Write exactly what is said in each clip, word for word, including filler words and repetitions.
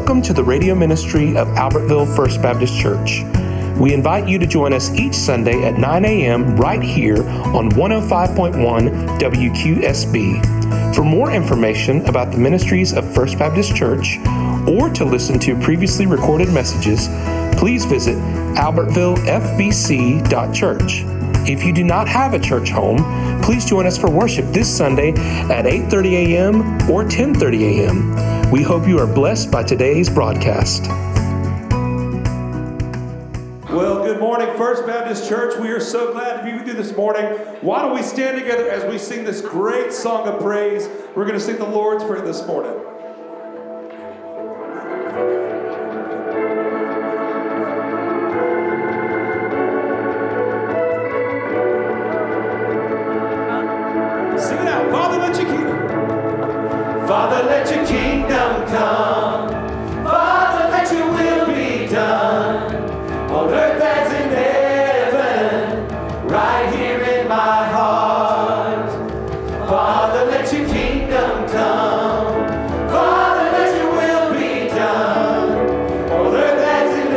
Welcome to the radio ministry of Albertville First Baptist Church. We invite you to join us each Sunday at nine a.m. right here on one oh five point one W Q S B. For more information about the ministries of First Baptist Church or to listen to previously recorded messages, please visit albertville f b c dot church. If you do not have a church home, please join us for worship this Sunday at eight thirty a.m. or ten thirty a.m. We hope you are blessed by today's broadcast. Well, good morning, First Baptist Church. We are so glad to be with you this morning. Why don't we stand together as we sing this great song of praise? We're going to sing the Lord's Prayer this morning. Sing it out. Father, let your kingdom. Father, let your kingdom come. Father, let your will be done. On earth as in heaven, right here in my heart. Father, let your kingdom come. Father, let your will be done. On earth as in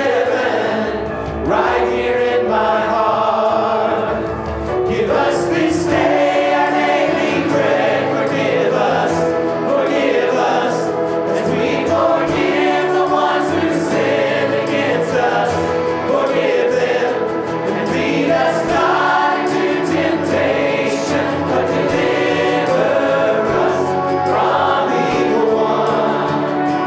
heaven, right here in my heart. Give us this day our daily bread. Forgive us, forgive us, as we forgive the ones who sin against us. Forgive them, and lead us not into temptation, but deliver us from evil one.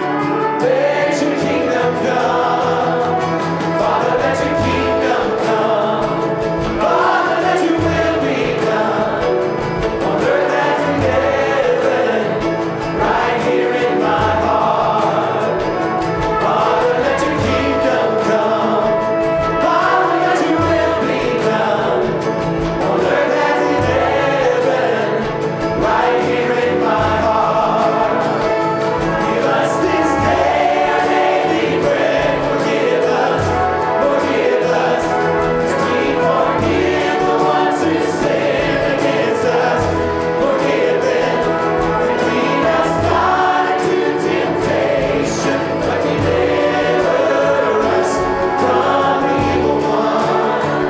Let your kingdom come. Father, let your kingdom come. Father, let your will be done. On earth as in heaven, right here in my heart. Father, let your kingdom come. Father, let your will be done. On earth as in heaven, right here in my heart. Give us this day our daily bread. Forgive us, forgive us, as we forgive the ones who sin against us. Forgive them, and lead us not into temptation, but deliver us from evil one.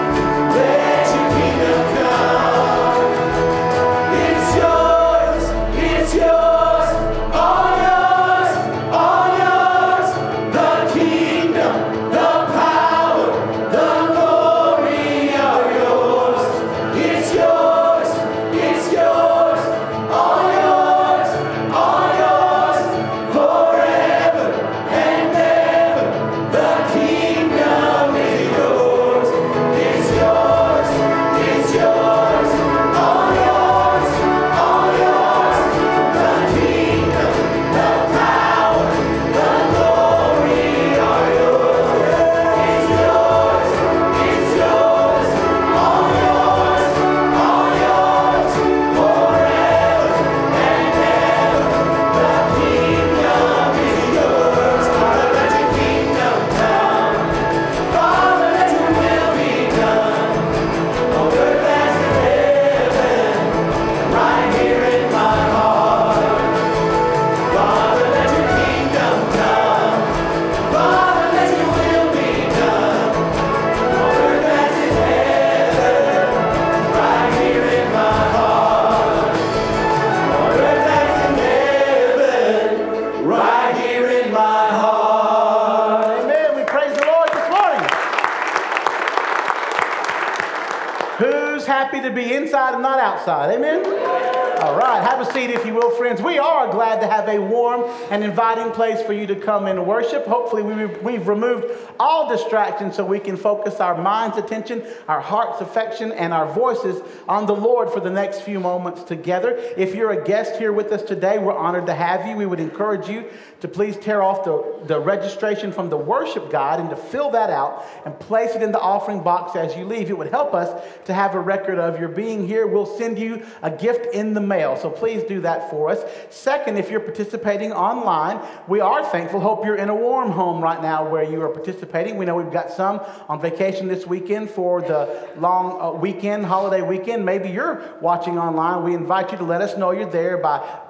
Let your kingdom come. It's yours, it's yours, all yours, all yours. The kingdom, the power, the glory are yours. It's yours, it's yours, all yours, all yours, forever and ever. The kingdom is yours. It's yours, it's yours, all yours, all yours. The kingdom, the power, the glory are yours. It's yours, it's yours, all yours, all yours, forever and ever. The kingdom is yours. Father, let your kingdom come. Father, let your will be done. On earth as in heaven, right here in my heart. Father, let your kingdom come. Father, let your will be done. On earth as in heaven, right here in my heart. On earth as in heaven, right here in my heart. Amen. We praise the Lord this morning. Who's happy to be inside and not outside? Amen. All right, have a seat if you will, friends. We are glad to have a warm and inviting place for you to come and worship. Hopefully we, we've removed all distractions so we can focus our mind's attention, our heart's affection, and our voices on the Lord for the next few moments together. If you're a guest here with us today, we're honored to have you. We would encourage you to please tear off the, the registration from the worship guide and to fill that out and place it in the offering box as you leave. It would help us to have a record of your being here. We'll send you a gift in the mail, so please do that for us. Second, if you're participating online, we are thankful. Hope you're in a warm home right now where you are participating. We know we've got some on vacation this weekend for the long uh, weekend, holiday weekend. Maybe you're watching online. We invite you to let us know you're there by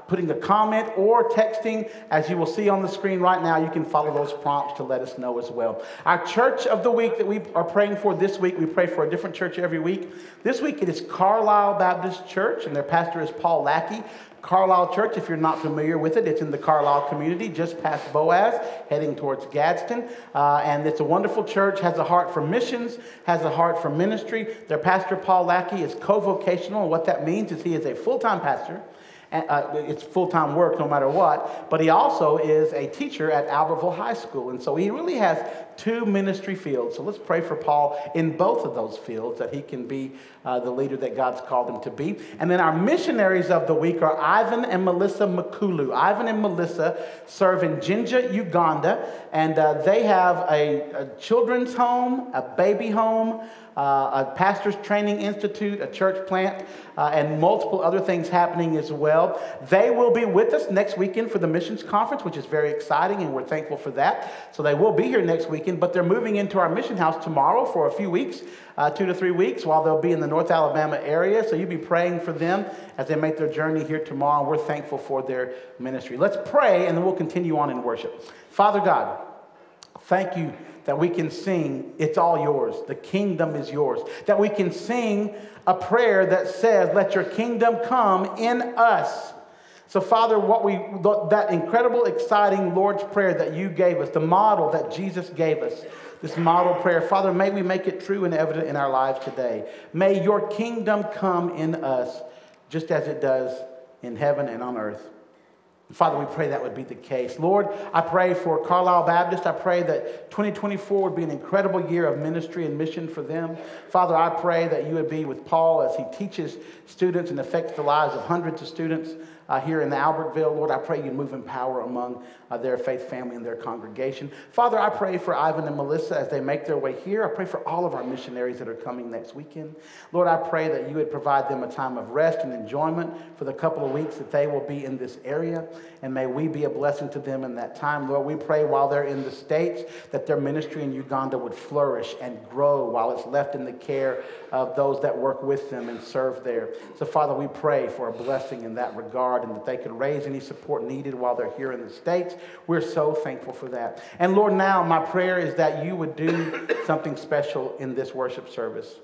putting a comment or texting. As you will see on the screen right now, you can follow those prompts to let us know as well. Our church of the week that we are praying for this week, we pray for a different church every week. This week it is Carlisle Baptist Church, and their pastor is Paul Lackey. Carlisle Church, if you're not familiar with it, it's in the Carlisle community, just past Boaz, heading towards Gadsden. Uh, and it's a wonderful church, has a heart for missions, has a heart for ministry. Their pastor, Paul Lackey, is co-vocational, and what that means is he is a full-time pastor. Uh, it's full-time work no matter what, but he also is a teacher at Albertville High School, and so he really has two ministry fields. So let's pray for Paul in both of those fields, that he can be uh, the leader that God's called him to be. And then our missionaries of the week are Ivan and Melissa Makulu. Ivan and Melissa serve in Jinja, Uganda, and uh, they have a, a children's home, a baby home, Uh, a pastor's training institute, a church plant, uh, and multiple other things happening as well. They will be with us next weekend for the missions conference, which is very exciting, and we're thankful for that. So they will be here next weekend, but they're moving into our mission house tomorrow for a few weeks, uh, two to three weeks, while they'll be in the North Alabama area. So you'll be praying for them as they make their journey here tomorrow. We're thankful for their ministry. Let's pray, and then we'll continue on in worship. Father God, thank you that we can sing, it's all yours. The kingdom is yours. That we can sing a prayer that says, let your kingdom come in us. So Father, what we that incredible, exciting Lord's Prayer that you gave us, the model that Jesus gave us, this model prayer, Father, may we make it true and evident in our lives today. May your kingdom come in us just as it does in heaven and on earth. Father, we pray that would be the case. Lord, I pray for Carlisle Baptist. I pray that twenty twenty-four would be an incredible year of ministry and mission for them. Father, I pray that you would be with Paul as he teaches students and affects the lives of hundreds of students uh, here in Albertville. Lord, I pray you move in power among uh, their faith family and their congregation. Father, I pray for Ivan and Melissa as they make their way here. I pray for all of our missionaries that are coming next weekend. Lord, I pray that you would provide them a time of rest and enjoyment for the couple of weeks that they will be in this area. And may we be a blessing to them in that time. Lord, we pray while they're in the States that their ministry in Uganda would flourish and grow while it's left in the care of those that work with them and serve there. So, Father, we pray for a blessing in that regard and that they could raise any support needed while they're here in the States. We're so thankful for that. And, Lord, now my prayer is that you would do something special in this worship service.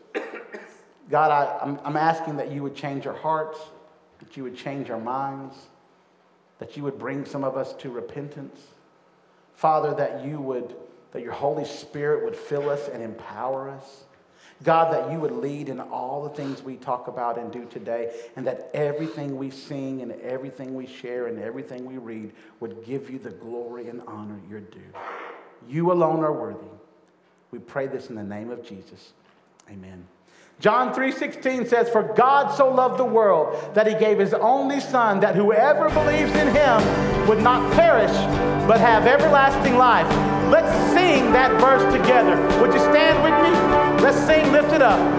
God, I, I'm, I'm asking that you would change our hearts, that you would change our minds, that you would bring some of us to repentance. Father, that you would, that your Holy Spirit would fill us and empower us. God, that you would lead in all the things we talk about and do today, and that everything we sing and everything we share and everything we read would give you the glory and honor you're due. You alone are worthy. We pray this in the name of Jesus. Amen. John three sixteen says, for God so loved the world that he gave his only son, that whoever believes in him would not perish, but have everlasting life. Let's sing that verse together. Would you stand with me? Let's sing, lift it up.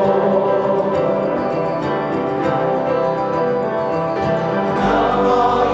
Come on.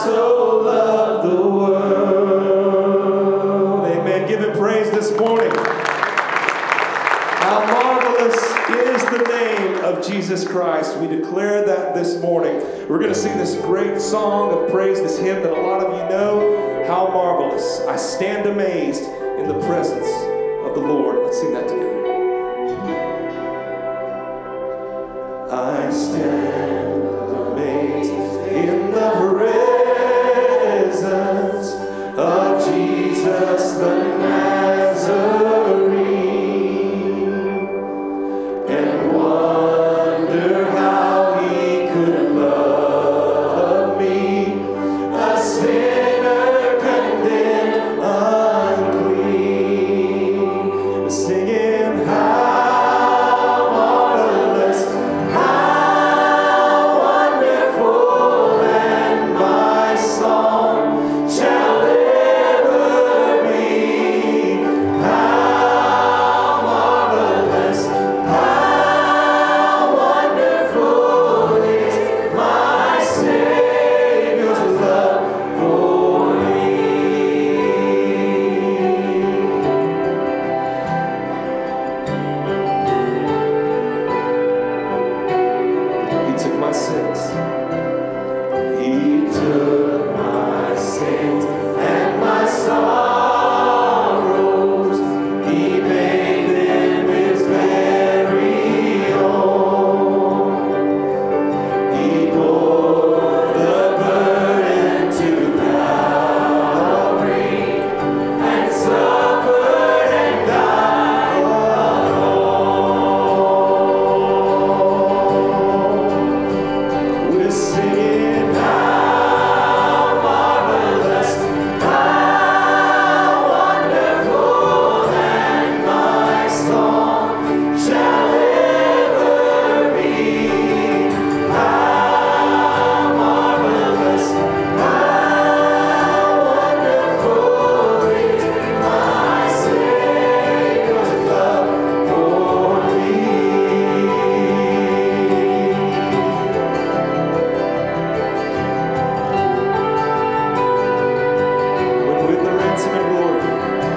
so loved the world. Amen. Give him praise this morning. How marvelous is the name of Jesus Christ. We declare that this morning. We're going to sing this great song of praise, this hymn that a lot of you know. How marvelous. I stand amazed in the presence of the Lord. Let's sing that together. I stand amazed in the presence of Jesus the Nazarene, and wonder how he could love me, a sinner condemned unclean, singing how marvelous, how wonderful, and my song shall ever be. How marvelous, how wonderful is my Savior's love for me. He took my sins. He took my sins and my sorrows. He made them his very own. He bore the burden to Calvary and suffered and died alone. We're singing how marvelous, how wonderful, and my song shall ever be. How marvelous, how wonderful is my Savior's love for me. When with the ransom and glory,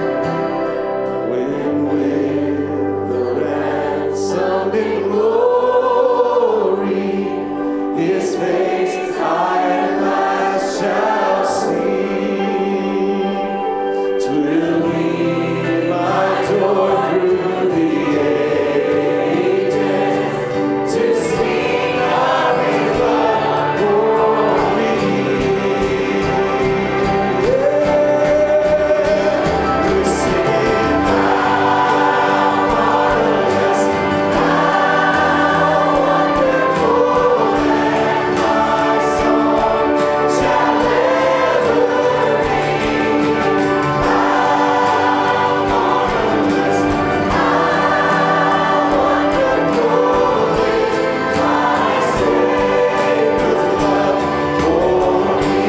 when with the ransom and glory, his face I at last shall see. 'Twill be my joy through the ages to sing of his love for me. We're singing how marvelous, how wonderful, and my song shall ever be. How marvelous, how wonderful is my Savior's love for me.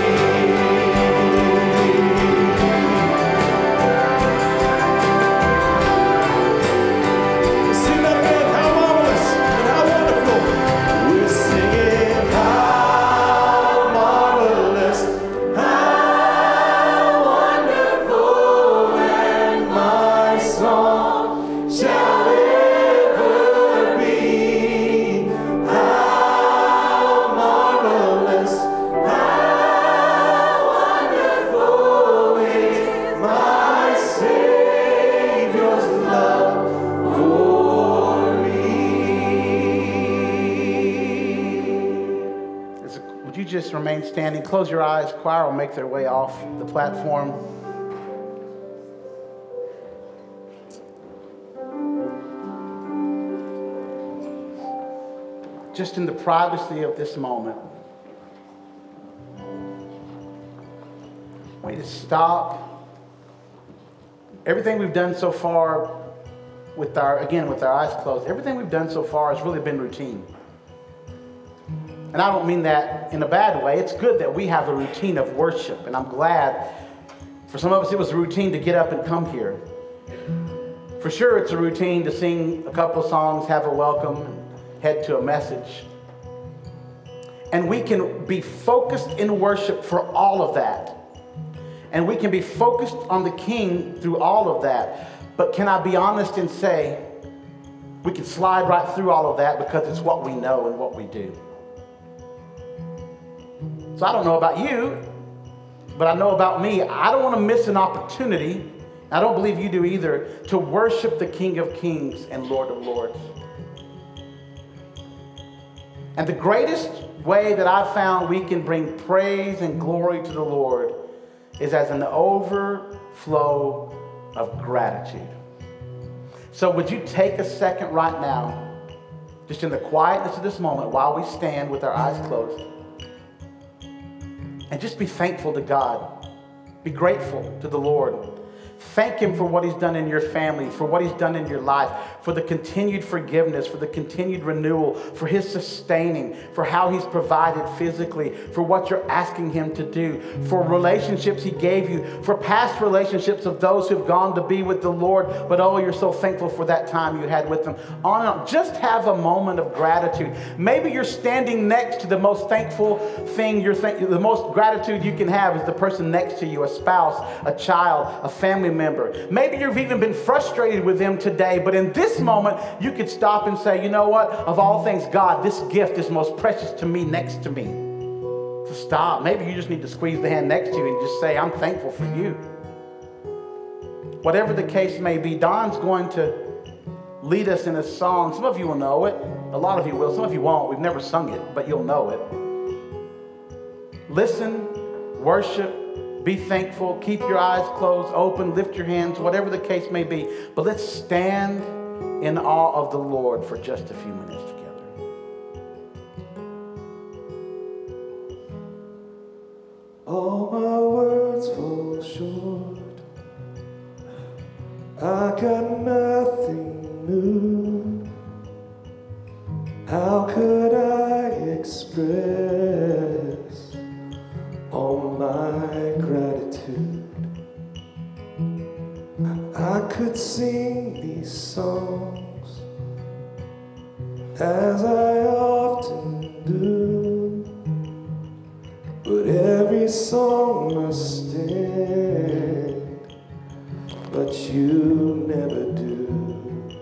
Sing that again, how marvelous and how wonderful. We're singing how marvelous, how wonderful, and my song shall ever be. How marvelous, how wonderful is my Savior's love for me. Is- Would you just remain standing? Close your eyes. Choir will make their way off the platform. Just in the privacy of this moment, I want you to stop. Everything we've done so far with our, again, with our eyes closed, everything we've done so far has really been routine. And I don't mean that in a bad way. It's good that we have a routine of worship. And I'm glad, for some of us, it was a routine to get up and come here. For sure, it's a routine to sing a couple songs, have a welcome, and head to a message. And we can be focused in worship for all of that. And we can be focused on the King through all of that. But can I be honest and say, we can slide right through all of that because it's what we know and what we do. So I don't know about you, but I know about me. I don't want to miss an opportunity, I don't believe you do either, to worship the King of Kings and Lord of Lords. And the greatest way that I've found we can bring praise and glory to the Lord is as an overflow of gratitude. So would you take a second right now, just in the quietness of this moment, while we stand with our eyes closed, and just be thankful to God. Be grateful to the Lord. Thank Him for what He's done in your family, for what He's done in your life, for the continued forgiveness, for the continued renewal, for His sustaining, for how He's provided physically, for what you're asking Him to do, for relationships He gave you, for past relationships of those who've gone to be with the Lord, but oh, you're so thankful for that time you had with them. On and on. Just have a moment of gratitude. Maybe you're standing next to the most thankful thing you're thinking, the most gratitude you can have is the person next to you, a spouse, a child, a family member. Maybe you've even been frustrated with them today, but in this moment, you could stop and say, you know what? Of all things, God, this gift is most precious to me next to me. So stop. Maybe you just need to squeeze the hand next to you and just say, I'm thankful for you. Whatever the case may be, Don's going to lead us in a song. Some of you will know it. A lot of you will. Some of you won't. We've never sung it, but you'll know it. Listen, worship, be thankful, keep your eyes closed, open, lift your hands, whatever the case may be. But let's stand in awe of the Lord for just a few minutes together. All my words fall short. I got nothing new. How could I express all my gratitude? I could sing these songs as I often do, but every song must end, but you never do.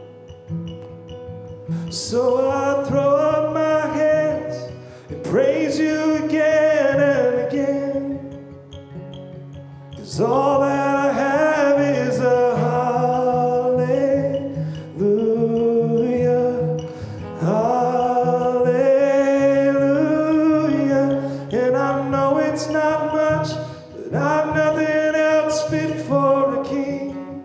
So I throw up my hands and praise you again and again, 'cause all that I have is a hallelujah, hallelujah. And I know it's not much, but I've nothing else fit for a king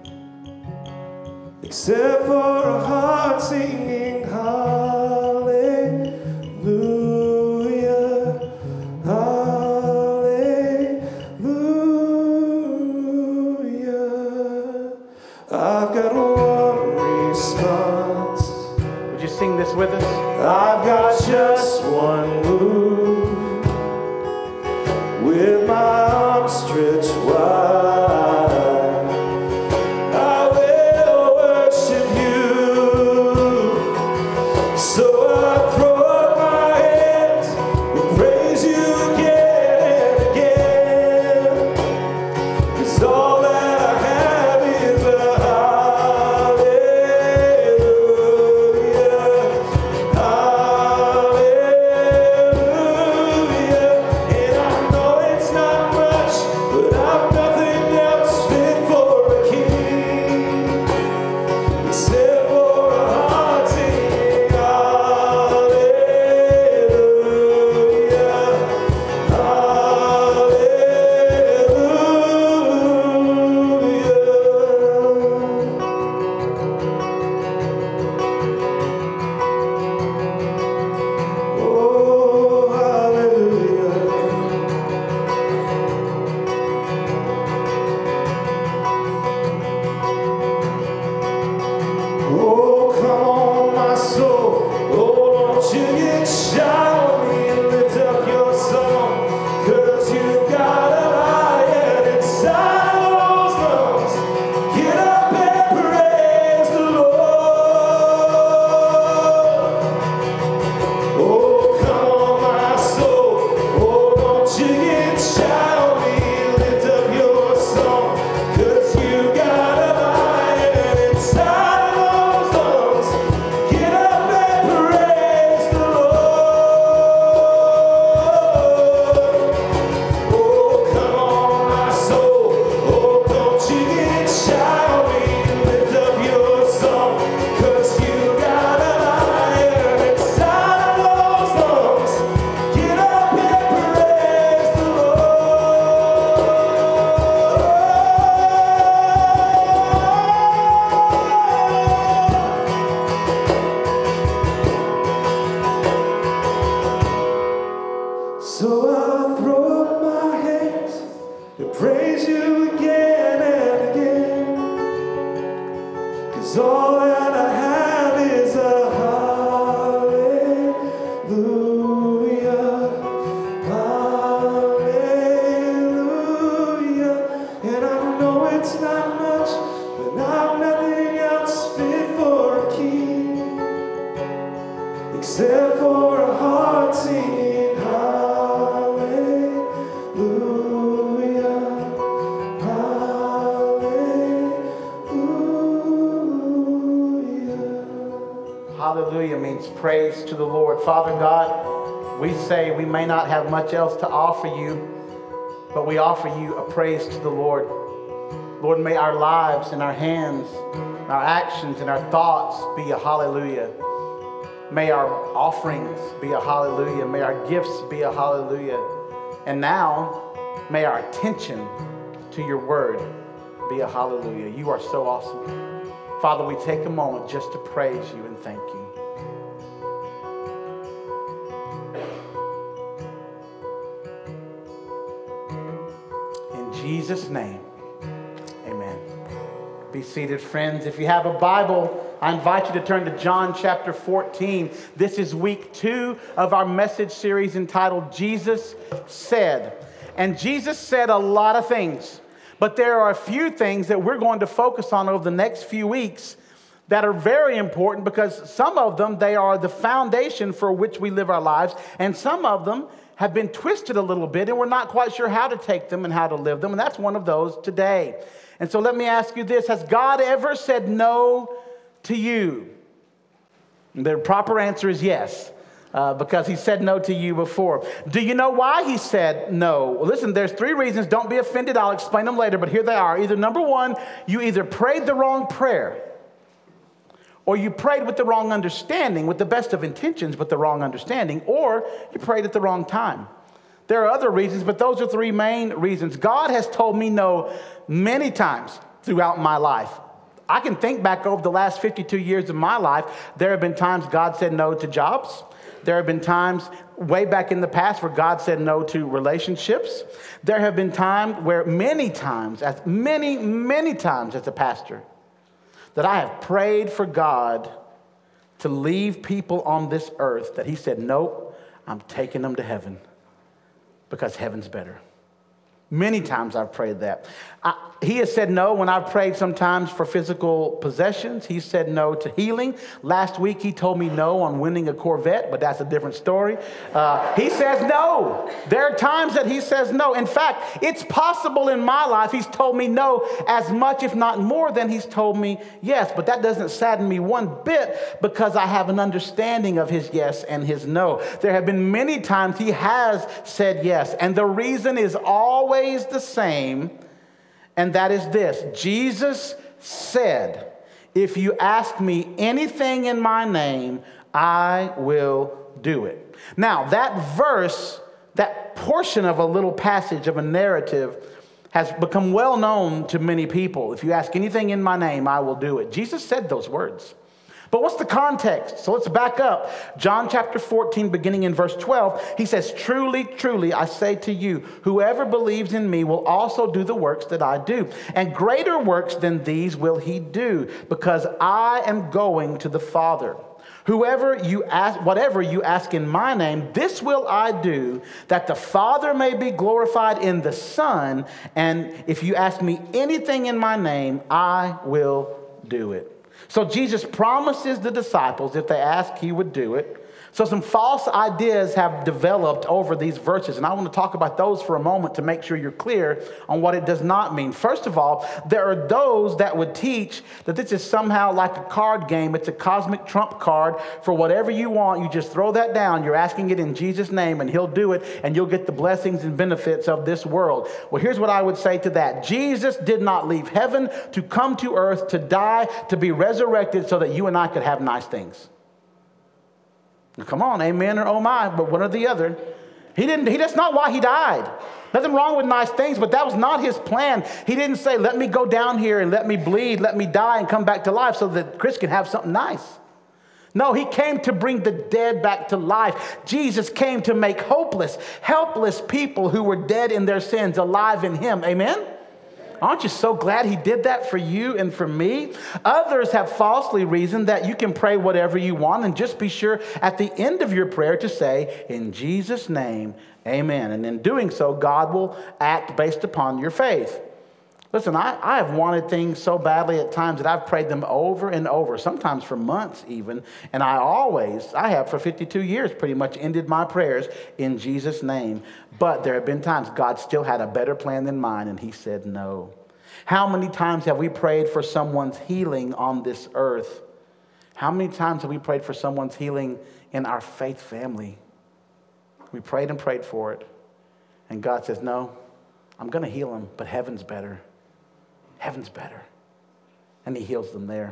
except for a heart singing hallelujah, hallelujah. I've got one response. Would you sing this with us? I've got just one move, with my arms stretched wide. I will worship you Hallelujah means praise to the Lord. Father God, we say we may not have much else to offer you, but we offer you a praise to the Lord. Lord, may our lives and our hands, our actions and our thoughts be a hallelujah. May our offerings be a hallelujah. May our gifts be a hallelujah. And now, may our attention to your word be a hallelujah. You are so awesome. Father, we take a moment just to praise you and thank you. In Jesus' name, amen. Be seated, friends. If you have a Bible, I invite you to turn to John chapter fourteen. This is week two of our message series entitled Jesus Said. And Jesus said a lot of things. But there are a few things that we're going to focus on over the next few weeks that are very important, because some of them, they are the foundation for which we live our lives, and some of them have been twisted a little bit, and we're not quite sure how to take them and how to live them, and that's one of those today. And so let me ask you this: has God ever said no to you? And the proper answer is yes. Uh, because he said no to you before. Do you know why he said no? Well, listen, there's three reasons. Don't be offended. I'll explain them later, but here they are. Either number one, you either prayed the wrong prayer, or you prayed with the wrong understanding, with the best of intentions, but the wrong understanding, or you prayed at the wrong time. There are other reasons, but those are three main reasons. God has told me no many times throughout my life. I can think back over the last fifty-two years of my life. There have been times God said no to jobs. There have been times way back in the past where God said no to relationships. There have been times where many times, as many, many times as a pastor, that I have prayed for God to leave people on this earth that he said, nope, I'm taking them to heaven because heaven's better. Many times I've prayed that. I, he has said no when I've prayed sometimes for physical possessions. He said no to healing. Last week he told me no on winning a Corvette, but that's a different story. Uh, he says no. There are times that he says no. In fact, it's possible in my life he's told me no as much, if not more, than he's told me yes. But that doesn't sadden me one bit, because I have an understanding of his yes and his no. There have been many times he has said yes, and the reason is always the same, and that is this: Jesus said, if you ask me anything in my name, I will do it. Now, that verse, that portion of a little passage of a narrative, has become well known to many people. If you ask anything in my name, I will do it. Jesus said those words. But what's the context? So let's back up. John chapter fourteen, beginning in verse twelve, he says, truly, truly, I say to you, whoever believes in me will also do the works that I do. And greater works than these will he do, because I am going to the Father. Whoever you ask, whatever you ask in my name, this will I do, that the Father may be glorified in the Son. And if you ask me anything in my name, I will do it. So Jesus promises the disciples, if they ask, he would do it. So some false ideas have developed over these verses, and I want to talk about those for a moment to make sure you're clear on what it does not mean. First of all, there are those that would teach that this is somehow like a card game. It's a cosmic trump card. For whatever you want, you just throw that down. You're asking it in Jesus' name, and he'll do it, and you'll get the blessings and benefits of this world. Well, here's what I would say to that. Jesus did not leave heaven to come to earth, to die, to be resurrected so that you and I could have nice things. Come on, amen or oh my, but one or the other. He didn't, he, that's not why he died. Nothing wrong with nice things, but that was not his plan. He didn't say, let me go down here and let me bleed, let me die and come back to life so that Chris can have something nice. No, he came to bring the dead back to life. Jesus came to make hopeless, helpless people who were dead in their sins alive in him. Amen? Aren't you so glad he did that for you and for me? Others have falsely reasoned that you can pray whatever you want, and just be sure at the end of your prayer to say, in Jesus' name, amen. And in doing so, God will act based upon your faith. Listen, I, I have wanted things so badly at times that I've prayed them over and over, sometimes for months even. And I always, I have for fifty-two years pretty much ended my prayers in Jesus' name. But there have been times God still had a better plan than mine, and he said no. How many times have we prayed for someone's healing on this earth? How many times have we prayed for someone's healing in our faith family? We prayed and prayed for it. And God says, no, I'm going to heal them, but heaven's better. Heaven's better. And he heals them there.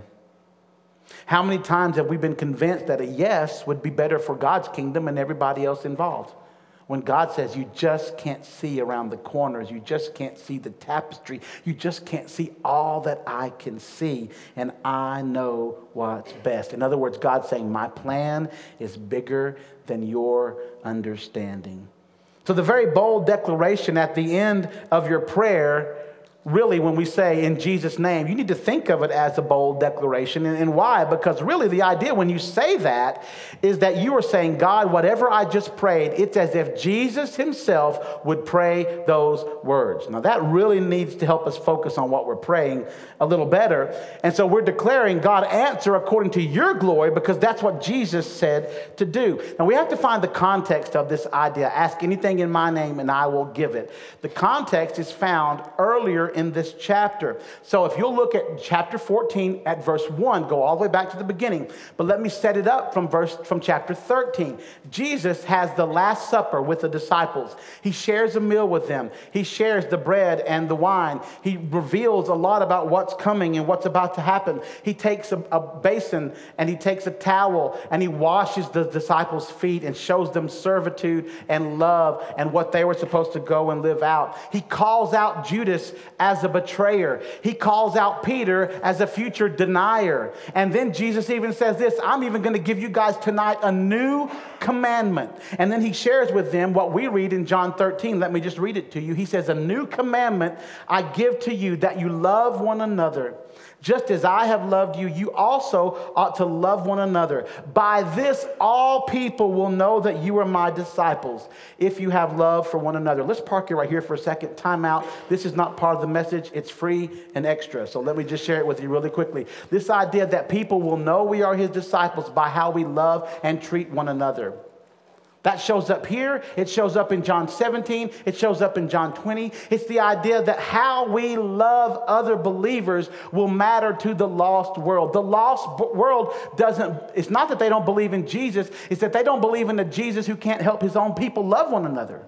How many times have we been convinced that a yes would be better for God's kingdom and everybody else involved? When God says you just can't see around the corners, you just can't see the tapestry, you just can't see all that I can see, and I know what's best. In other words, God's saying my plan is bigger than your understanding. So the very bold declaration at the end of your prayer, really, when we say in Jesus' name, you need to think of it as a bold declaration. And, and why? Because really the idea when you say that is that you are saying, God, whatever I just prayed, it's as if Jesus himself would pray those words. Now that really needs to help us focus on what we're praying a little better. And so we're declaring, God, answer according to your glory, because that's what Jesus said to do. Now we have to find the context of this idea. Ask anything in my name and I will give it. The context is found earlier in this chapter. So if you'll look at chapter fourteen at verse one, go all the way back to the beginning. But let me set it up from verse from chapter thirteen. Jesus has the Last Supper with the disciples. He shares a meal with them. He shares the bread and the wine. He reveals a lot about what's coming and what's about to happen. He takes a, a basin and he takes a towel and he washes the disciples' feet and shows them servitude and love and what they were supposed to go and live out. He calls out Judas as a betrayer. He calls out Peter as a future denier. And then Jesus even says this, I'm even going to give you guys tonight a new commandment. And then he shares with them what we read in John thirteen. Let me just read it to you. He says, a new commandment I give to you, that you love one another. Just as I have loved you, you also ought to love one another. By this, all people will know that you are my disciples, if you have love for one another. Let's park it right here for a second. Time out. This is not part of the message. It's free and extra. So let me just share it with you really quickly. This idea that people will know we are his disciples by how we love and treat one another. That shows up here. It shows up in John seventeen. It shows up in John twenty. It's the idea that how we love other believers will matter to the lost world. The lost b- world doesn't, it's not that they don't believe in Jesus. It's that they don't believe in a Jesus who can't help his own people love one another.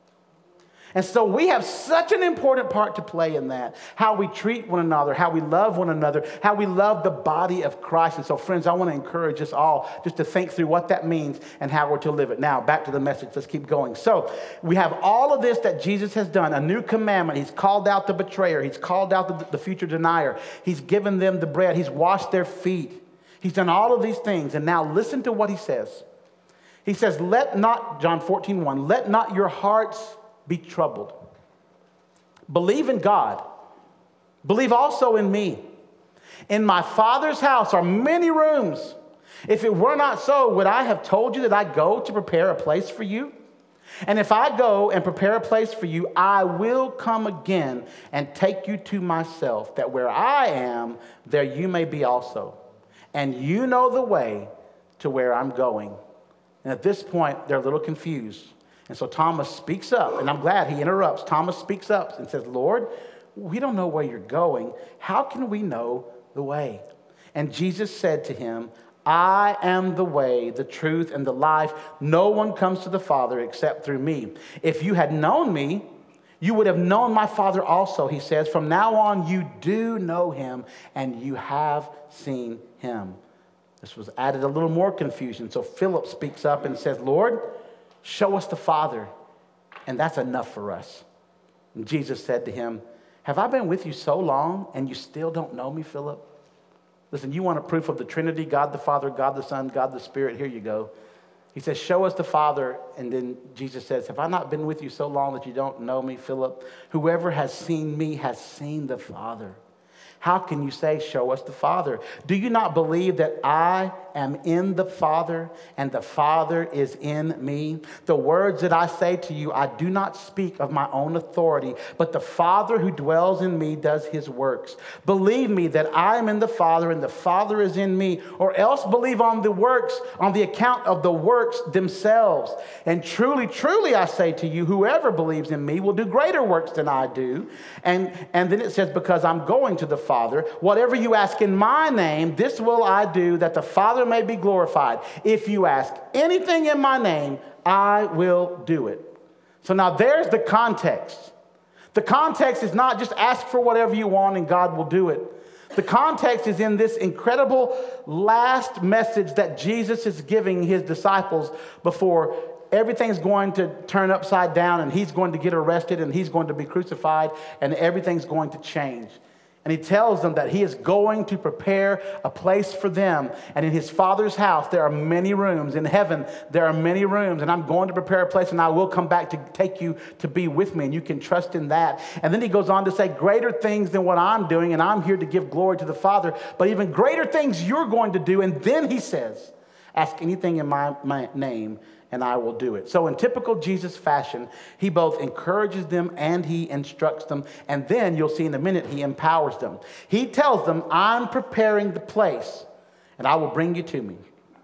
And so we have such an important part to play in that. How we treat one another, how we love one another, how we love the body of Christ. And so, friends, I want to encourage us all just to think through what that means and how we're to live it. Now, back to the message. Let's keep going. So we have all of this that Jesus has done, a new commandment. He's called out the betrayer. He's called out the, the future denier. He's given them the bread. He's washed their feet. He's done all of these things. And now listen to what he says. He says, let not, John fourteen one, let not your hearts be troubled. Believe in God. Believe also in me. In my Father's house are many rooms. If it were not so, would I have told you that I go to prepare a place for you? And if I go and prepare a place for you, I will come again and take you to myself, that where I am, there you may be also. And you know the way to where I'm going. And at this point, they're a little confused. And so Thomas speaks up, and I'm glad he interrupts. Thomas speaks up and says, Lord, we don't know where you're going. How can we know the way? And Jesus said to him, I am the way, the truth, and the life. No one comes to the Father except through me. If you had known me, you would have known my Father also, he says. From now on, you do know him, and you have seen him. This was added a little more confusion. So Philip speaks up and says, Lord, show us the Father, and that's enough for us. And Jesus said to him, have I been with you so long, and you still don't know me, Philip? Listen, you want a proof of the Trinity, God the Father, God the Son, God the Spirit, here you go. He says, show us the Father, and then Jesus says, have I not been with you so long that you don't know me, Philip? Whoever has seen me has seen the Father. how can you say, show us the Father? Do you not believe that I am in the Father and the Father is in me? The words that I say to you, I do not speak of my own authority, but the Father who dwells in me does his works. Believe me that I am in the Father and the Father is in me, or else believe on the works, on the account of the works themselves. And truly, truly I say to you, whoever believes in me will do greater works than I do. And, and then it says, because I'm going to the Father, whatever you ask in my name, this will I do, that the Father may be glorified. If you ask anything in my name, I will do it. So now there's the context. The context is not just ask for whatever you want and God will do it. The context is in this incredible last message that Jesus is giving his disciples before everything's going to turn upside down and he's going to get arrested and he's going to be crucified and everything's going to change. And he tells them that he is going to prepare a place for them. And in his Father's house, there are many rooms. In heaven, there are many rooms. And I'm going to prepare a place, and I will come back to take you to be with me. And you can trust in that. And then he goes on to say, greater things than what I'm doing, and I'm here to give glory to the Father. But even greater things you're going to do. And then he says, ask anything in my, my name, and I will do it. So in typical Jesus fashion, he both encourages them and he instructs them. And then you'll see in a minute, he empowers them. He tells them, I'm preparing the place and I will bring you to me.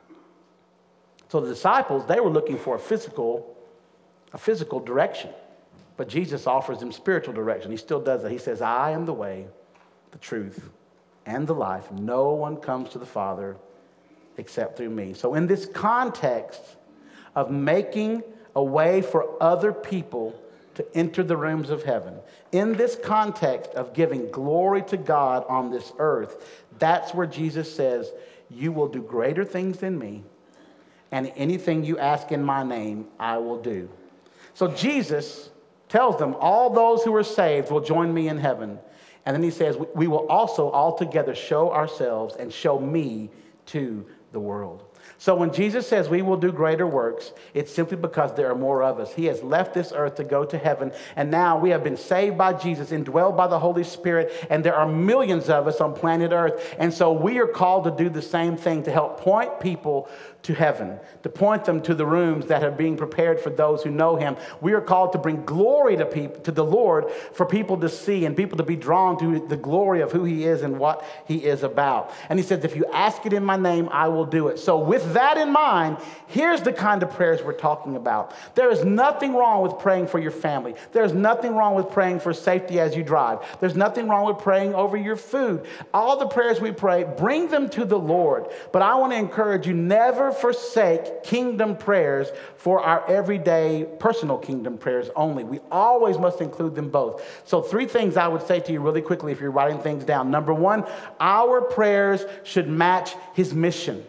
So the disciples, they were looking for a physical, a physical direction. But Jesus offers them spiritual direction. He still does that. He says, I am the way, the truth, and the life. No one comes to the Father except through me. So in this context of making a way for other people to enter the rooms of heaven, in this context of giving glory to God on this earth, that's where Jesus says, you will do greater things than me, and anything you ask in my name, I will do. So Jesus tells them, all those who are saved will join me in heaven. And then he says, we will also all together show ourselves and show me to the world. So when Jesus says we will do greater works, it's simply because there are more of us. He has left this earth to go to heaven, and now we have been saved by Jesus, indwelled by the Holy Spirit, and there are millions of us on planet Earth. And so we are called to do the same thing, to help point people to heaven, to point them to the rooms that are being prepared for those who know him. We are called to bring glory to people, to the Lord, for people to see and people to be drawn to the glory of who he is and what he is about. And he says, if you ask it in my name, I will do it. So with that in mind, here's the kind of prayers we're talking about. There is nothing wrong with praying for your family. There's nothing wrong with praying for safety as you drive. There's nothing wrong with praying over your food. All the prayers we pray, bring them to the Lord. But I want to encourage you, never forsake kingdom prayers for our everyday personal kingdom prayers only. We always must include them both. So three things I would say to you really quickly if you're writing things down. Number one, our prayers should match his mission.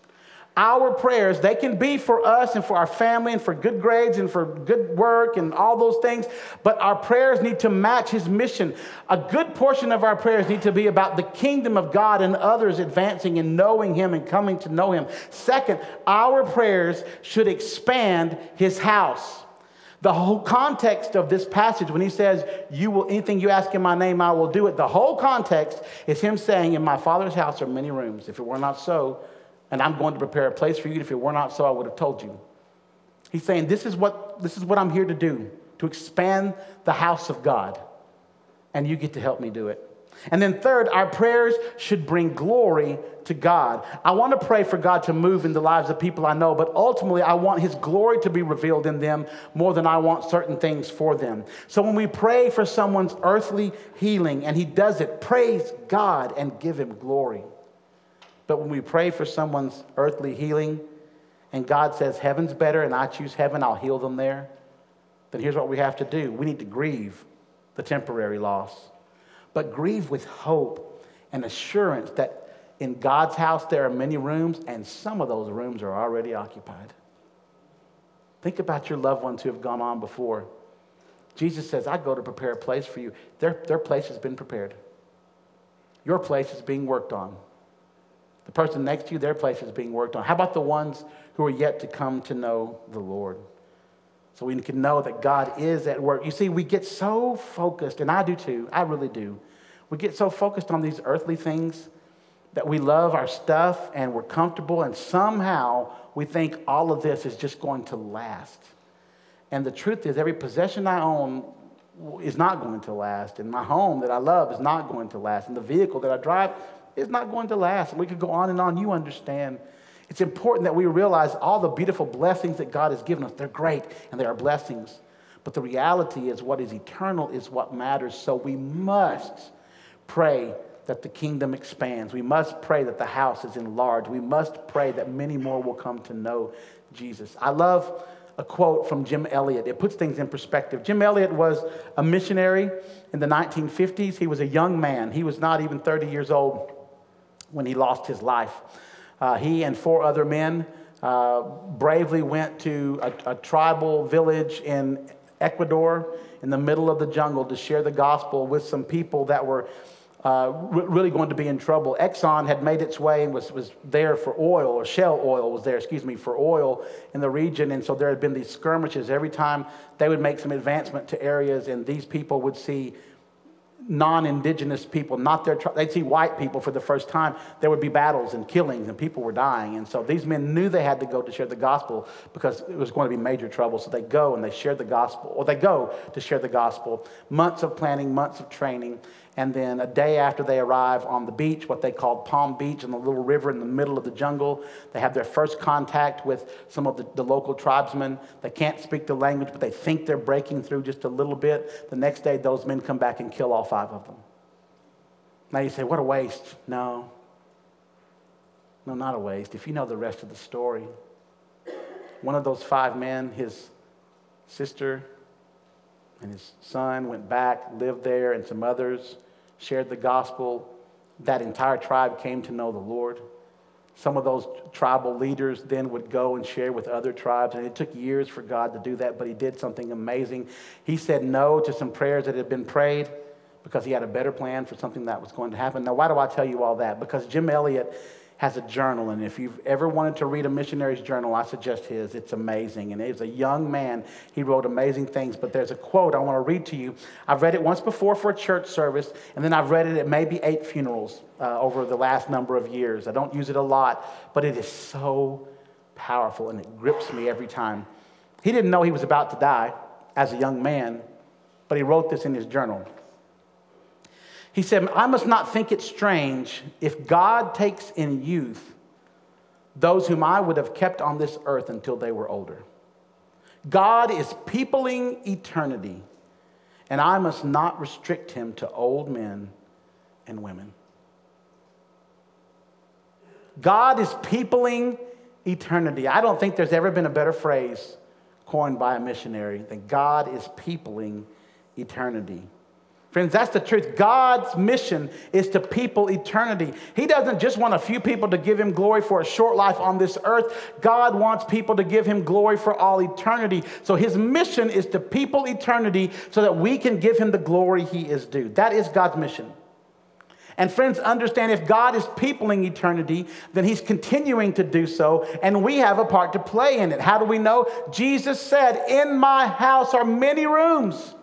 Our prayers, they can be for us and for our family and for good grades and for good work and all those things, but our prayers need to match his mission. A good portion of our prayers need to be about the kingdom of God and others advancing and knowing him and coming to know him. Second, our prayers should expand his house. The whole context of this passage, when he says, "You will anything you ask in my name, I will do it," the whole context is him saying, in my Father's house are many rooms. If it were not so, and I'm going to prepare a place for you. If it were not so, I would have told you. He's saying, this is what, this is what I'm here to do, to expand the house of God. And you get to help me do it. And then third, our prayers should bring glory to God. I want to pray for God to move in the lives of people I know, but ultimately I want his glory to be revealed in them more than I want certain things for them. So when we pray for someone's earthly healing and he does it, praise God and give him glory. But when we pray for someone's earthly healing and God says heaven's better and I choose heaven, I'll heal them there, then here's what we have to do. We need to grieve the temporary loss, but grieve with hope and assurance that in God's house there are many rooms and some of those rooms are already occupied. Think about your loved ones who have gone on before. Jesus says, I go to prepare a place for you. Their, their place has been prepared. Your place is being worked on. The person next to you, their place is being worked on. How about the ones who are yet to come to know the Lord? So we can know that God is at work. You see, we get so focused, and I do too, I really do. We get so focused on these earthly things that we love our stuff and we're comfortable, and somehow we think all of this is just going to last. And the truth is, every possession I own is not going to last, and my home that I love is not going to last, and the vehicle that I drive is not going to last. And we could go on and on. You understand. It's important that we realize all the beautiful blessings that God has given us. They're great, and they are blessings. But the reality is what is eternal is what matters. So we must pray that the kingdom expands. We must pray that the house is enlarged. We must pray that many more will come to know Jesus. I love a quote from Jim Elliot. It puts things in perspective. Jim Elliot was a missionary in the nineteen fifties. He was a young man. He was not even thirty years old when he lost his life. Uh, he and four other men uh, bravely went to a, a tribal village in Ecuador in the middle of the jungle to share the gospel with some people that were Uh, really going to be in trouble. Exxon had made its way and was, was there for oil, or Shell Oil was there, excuse me, for oil in the region. And so there had been these skirmishes. Every time they would make some advancement to areas and these people would see non-indigenous people, not their tribe, they'd see white people for the first time, there would be battles and killings and people were dying. And so these men knew they had to go to share the gospel because it was going to be major trouble. So they go and they share the gospel, or they go to share the gospel. Months of planning, months of training. And then a day after they arrive on the beach, what they called Palm Beach, in the little river in the middle of the jungle, they have their first contact with some of the, the local tribesmen. They can't speak the language, but they think they're breaking through just a little bit. The next day, those men come back and kill all five of them. Now you say, what a waste. No. No, not a waste. If you know the rest of the story, one of those five men, his sister and his son, went back, lived there, and some others shared the gospel. That entire tribe came to know the Lord. Some of those tribal leaders then would go and share with other tribes, and it took years for God to do that, but he did something amazing. He said no to some prayers that had been prayed because he had a better plan for something that was going to happen. Now, why do I tell you all that? Because Jim Elliot has a journal, and if you've ever wanted to read a missionary's journal, I suggest his. It's amazing, and as a young man, he wrote amazing things, but there's a quote I want to read to you. I've read it once before for a church service, and then I've read it at maybe eight funerals uh, over the last number of years. I don't use it a lot, but it is so powerful, and it grips me every time. He didn't know he was about to die as a young man, but he wrote this in his journal. He said, I must not think it strange if God takes in youth those whom I would have kept on this earth until they were older. God is peopling eternity, and I must not restrict him to old men and women. God is peopling eternity. I don't think there's ever been a better phrase coined by a missionary than God is peopling eternity. Friends, that's the truth. God's mission is to people eternity. He doesn't just want a few people to give him glory for a short life on this earth. God wants people to give him glory for all eternity. So his mission is to people eternity so that we can give him the glory he is due. That is God's mission. And friends, understand, if God is peopling eternity, then he's continuing to do so, and we have a part to play in it. How do we know? Jesus said, in my house are many rooms.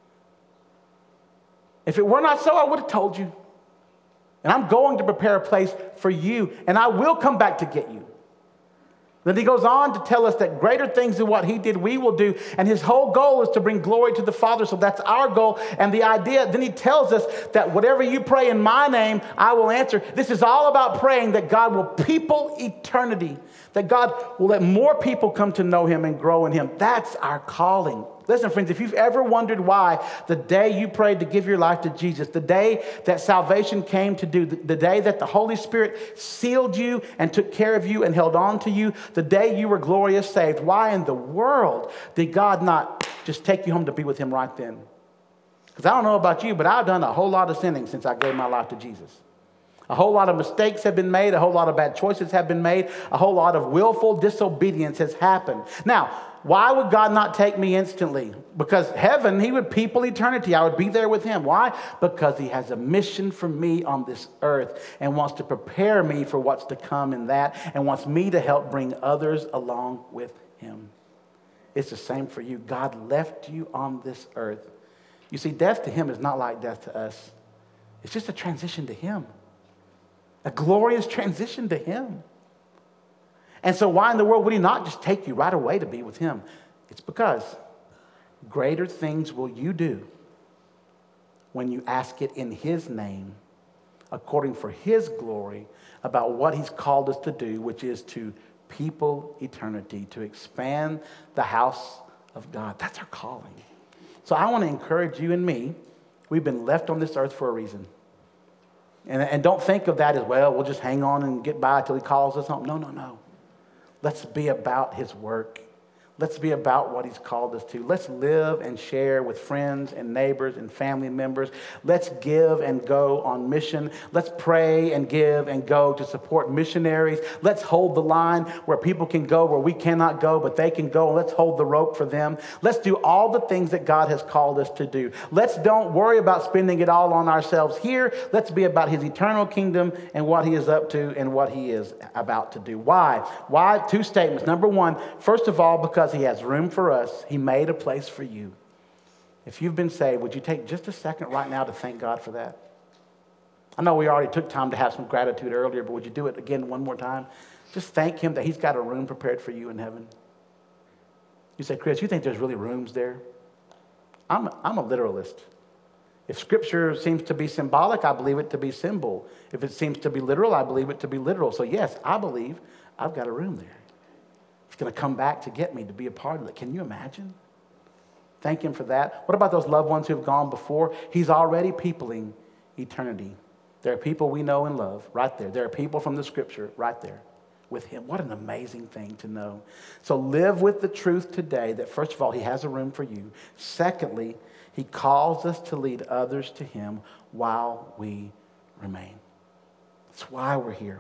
If it were not so, I would have told you. And I'm going to prepare a place for you, and I will come back to get you. Then he goes on to tell us that greater things than what he did, we will do. And his whole goal is to bring glory to the Father. So that's our goal. And the idea, then he tells us that whatever you pray in my name, I will answer. This is all about praying that God will people eternity, that God will let more people come to know him and grow in him. That's our calling. Listen, friends, if you've ever wondered why the day you prayed to give your life to Jesus, the day that salvation came to do, the, the day that the Holy Spirit sealed you and took care of you and held on to you, the day you were glorious saved, why in the world did God not just take you home to be with him right then? Because I don't know about you, but I've done a whole lot of sinning since I gave my life to Jesus. A whole lot of mistakes have been made. A whole lot of bad choices have been made. A whole lot of willful disobedience has happened. Now, why would God not take me instantly? Because heaven, he would people eternity. I would be there with him. Why? Because he has a mission for me on this earth and wants to prepare me for what's to come in that and wants me to help bring others along with him. It's the same for you. God left you on this earth. You see, death to him is not like death to us. It's just a transition to him. A glorious transition to him. And so why in the world would he not just take you right away to be with him? It's because greater things will you do when you ask it in his name, according for his glory, about what he's called us to do, which is to people eternity, to expand the house of God. That's our calling. So I want to encourage you and me. We've been left on this earth for a reason. And, and don't think of that as, well, we'll just hang on and get by until he calls us home. No, no, no. Let's be about his work. Let's be about what he's called us to. Let's live and share with friends and neighbors and family members. Let's give and go on mission. Let's pray and give and go to support missionaries. Let's hold the line where people can go where we cannot go, but they can go. Let's hold the rope for them. Let's do all the things that God has called us to do. Let's don't worry about spending it all on ourselves here. Let's be about his eternal kingdom and what he is up to and what he is about to do. Why? Why? Two statements. Number one, first of all, because he has room for us. He made a place for you. If you've been saved, would you take just a second right now to thank God for that? I know we already took time to have some gratitude earlier, but would you do it again one more time? Just thank him that he's got a room prepared for you in heaven. You say, Chris, you think there's really rooms there? I'm, I'm a literalist. If scripture seems to be symbolic, I believe it to be symbol. If it seems to be literal, I believe it to be literal. So yes, I believe I've got a room there. He's going to come back to get me to be a part of it. Can you imagine? Thank him for that. What about those loved ones who have gone before? He's already peopling eternity. There are people we know and love right there. There are people from the scripture right there with him. What an amazing thing to know. So live with the truth today that first of all, he has a room for you. Secondly, he calls us to lead others to him while we remain. That's why we're here.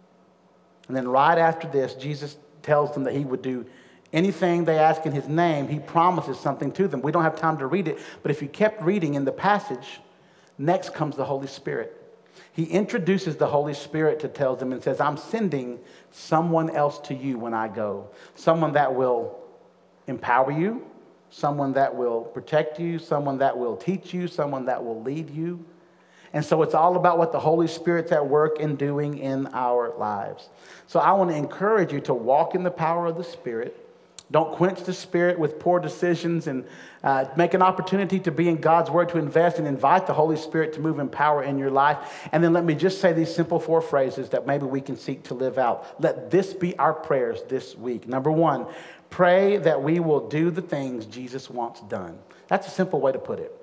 And then right after this, Jesus tells them that he would do anything they ask in his name. He promises something to them. We don't have time to read it, but if you kept reading in the passage, next comes the Holy Spirit. He introduces the Holy Spirit to tell them and says, I'm sending someone else to you when I go. Someone that will empower you, someone that will protect you, someone that will teach you, someone that will lead you. And so it's all about what the Holy Spirit's at work and doing in our lives. So I want to encourage you to walk in the power of the Spirit. Don't quench the Spirit with poor decisions, and uh, make an opportunity to be in God's Word, to invest and invite the Holy Spirit to move in power in your life. And then let me just say these simple four phrases that maybe we can seek to live out. Let this be our prayers this week. Number one, pray that we will do the things Jesus wants done. That's a simple way to put it.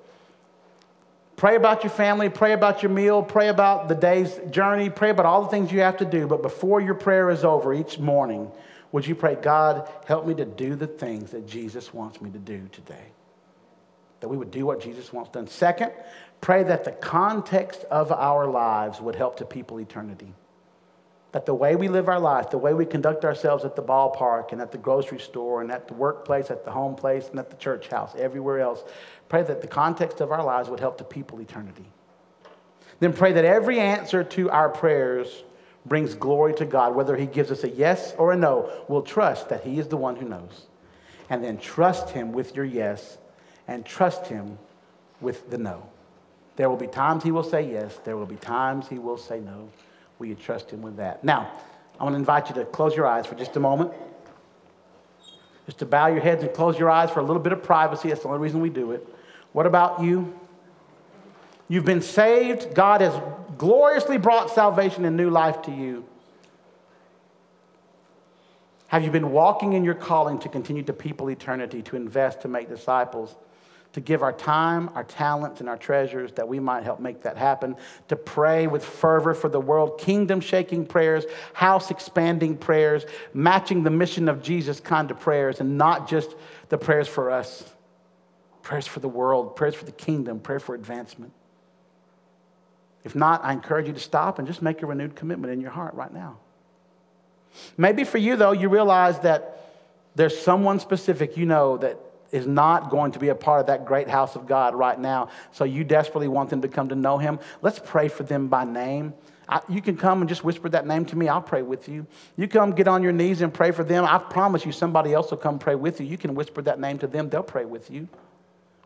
Pray about your family, pray about your meal, pray about the day's journey, pray about all the things you have to do. But before your prayer is over each morning, would you pray, God, help me to do the things that Jesus wants me to do today? That we would do what Jesus wants done. Second, pray that the context of our lives would help to people eternity. That the way we live our life, the way we conduct ourselves at the ballpark and at the grocery store and at the workplace, at the home place and at the church house, everywhere else, pray that the context of our lives would help to people eternity. Then pray that every answer to our prayers brings glory to God. Whether he gives us a yes or a no, we'll trust that he is the one who knows. And then trust him with your yes and trust him with the no. There will be times he will say yes. There will be times he will say no. Will you trust him with that? Now, I want to invite you to close your eyes for just a moment. Just to bow your heads and close your eyes for a little bit of privacy. That's the only reason we do it. What about you? You've been saved. God has gloriously brought salvation and new life to you. Have you been walking in your calling to continue to people eternity, to invest, to make disciples, to give our time, our talents, and our treasures that we might help make that happen, to pray with fervor for the world, kingdom-shaking prayers, house-expanding prayers, matching the mission of Jesus kind of prayers, and not just the prayers for us, prayers for the world, prayers for the kingdom, prayer for advancement. If not, I encourage you to stop and just make a renewed commitment in your heart right now. Maybe for you, though, you realize that there's someone specific you know that is not going to be a part of that great house of God right now. So you desperately want them to come to know him. Let's pray for them by name. I, you can come and just whisper that name to me. I'll pray with you. You come get on your knees and pray for them. I promise you somebody else will come pray with you. You can whisper that name to them. They'll pray with you.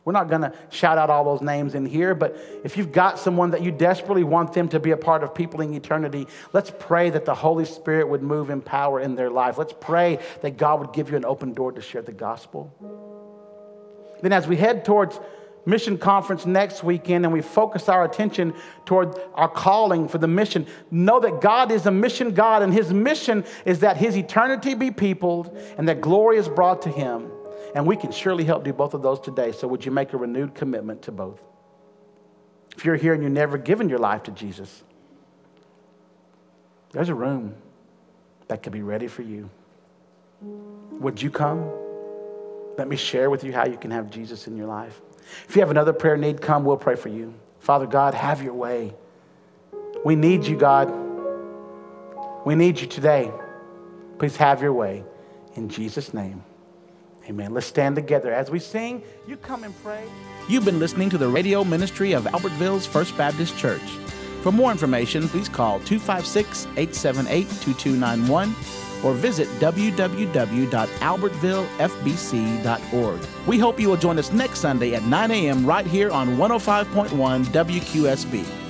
We're not going to shout out all those names in here, but if you've got someone that you desperately want them to be a part of Peopling Eternity, let's pray that the Holy Spirit would move in power in their life. Let's pray that God would give you an open door to share the gospel. Then as we head towards Mission Conference next weekend and we focus our attention toward our calling for the mission, know that God is a mission God, and his mission is that his eternity be peopled and that glory is brought to him. And we can surely help do both of those today. So would you make a renewed commitment to both? If you're here and you've never given your life to Jesus, there's a room that could be ready for you. Would you come? Let me share with you how you can have Jesus in your life. If you have another prayer need, come, we'll pray for you. Father God, have your way. We need you, God. We need you today. Please have your way. In Jesus' name. Amen. Let's stand together. As we sing, you come and pray. You've been listening to the radio ministry of Albertville's First Baptist Church. For more information, please call two five six, eight seven eight, two two nine one or visit w w w dot albertville f b c dot org. We hope you will join us next Sunday at nine a.m. right here on one oh five point one W Q S B.